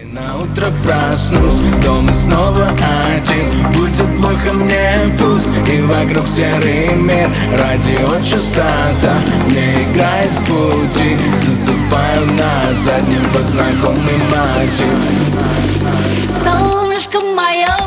На утро проснусь, дома снова один. Будет плохо мне пусть, и вокруг серый мир. Радиочастота мне играет в пути. Засыпаю на заднем под знакомый мотив. Солнышко мое,